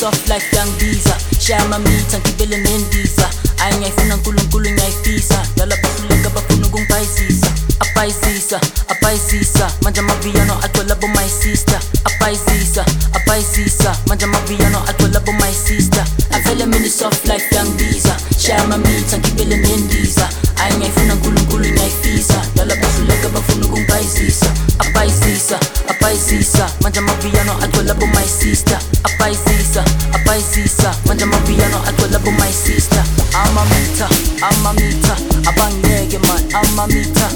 soft life yangibiza shaya mamitha ngibele nendiza ayingayifuna uNkulunkulu ngiyayifisa dala bahluleka bafuna ukungibhayizisa apayizisa manje amaviyano agcwala bo my sister apayizisa manje amaviyano agcwala bo my sister avele mina soft life yangibiza shaya mamitha ngibele nendiza ayingayifuna uNkulunkulu ngiyayifisa dala bahluleka bafuna ukungibhayizisa apayizisa manje amaviyano agcwala bo my sister apayizisa manje amaviyano agcwala bo my sister amamita abangeke man amamita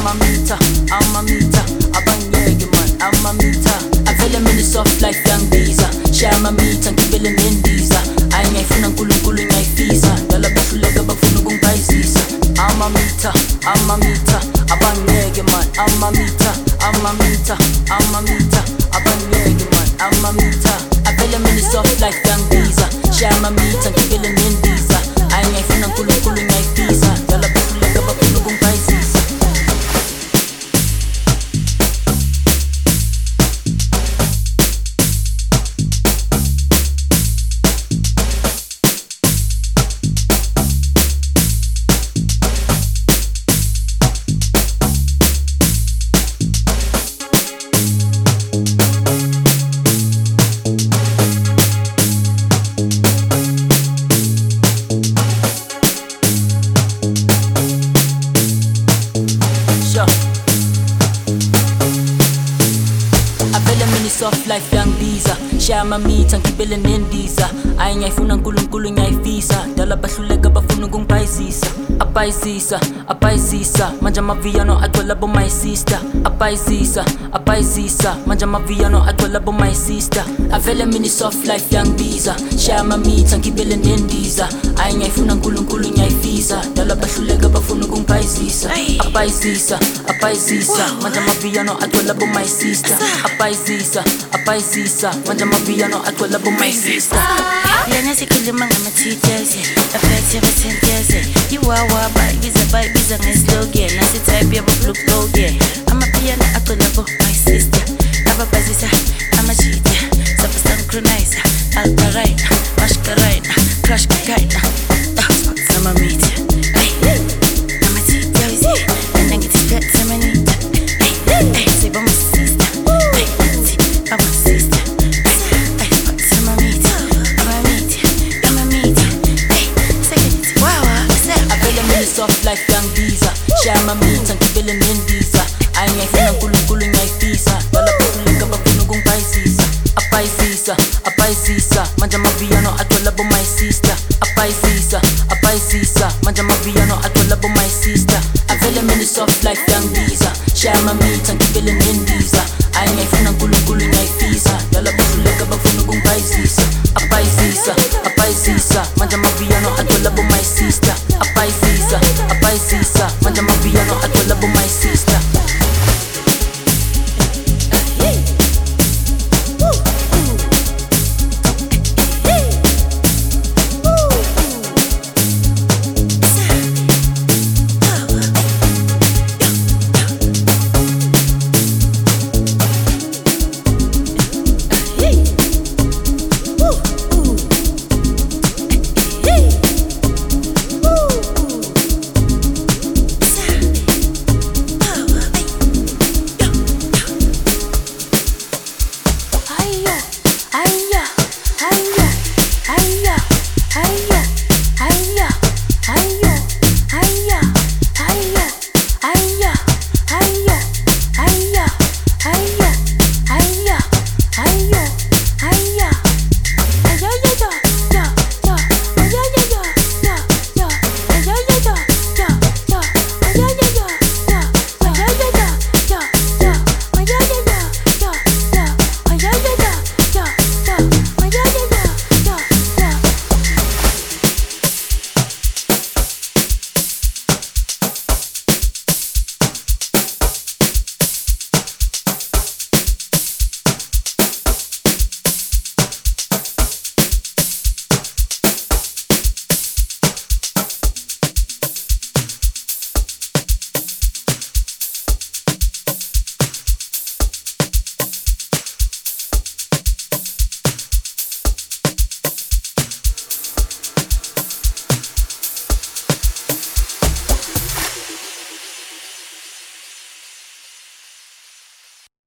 abangeke man amamita avele mina soft life yangibiza shaya mamitha ngibele nendiza ayingayifuna uNkulunkulu ngiyayifisa dala bahluleka bafuna ukungibhayizisa amamita abangeke man amamita abangeke man amamita avele mina soft life yangibiza shaya mamitha ngibele nendiza ayingayifuna uNkulunkulu ngiyayifisa dala bahluleka bafuna ukungibhayizisa avele mina soft life yangibiza shaya mamitha ngibele nendiza ayingayifuna uNkulunkulu ngiyayifisa dala bahluleka bafuna ukungibhayizisa apayizisa manje amaviyano agcwala bo my sister apayizisa manje amaviyano agcwala bo my sister avele mina soft life yangibiza shaya mamitha ngibele nendiza ayingayifuna uNkulunkulu ngiyayifisa dala bahluleka bafuna ukungibhayizisa apayizisa manje amaviyano agcwala bo my sister apayizisa manje amaviyano agcwala bo my sister lena sikhuluma ngama-T's affect yabathentyeze yiwawa bayibiza ngeslogan nasitype yabo-blue amapiyano agcwala bo my sister ababhazisa amajita sabasankronizer altarina mashkarina crash kakaina samamita soft life yangibiza shaya mamitha ngibele nendiza ayingayifuna uNkulunkulu ngiyayifisa dala bahluleka bafuna ukungibhayizisa apayizisa manje amaviyano agcwala bo my sister apayizisa manje amaviyano agcwala bo my sister avele mina soft life yangibiza shaya mamitha ngibele nendiza ayingayifuna uNkulunkulu ngiyayifisa dala bahluleka bafuna ukungibhayizisa apayizisa manje amaviyano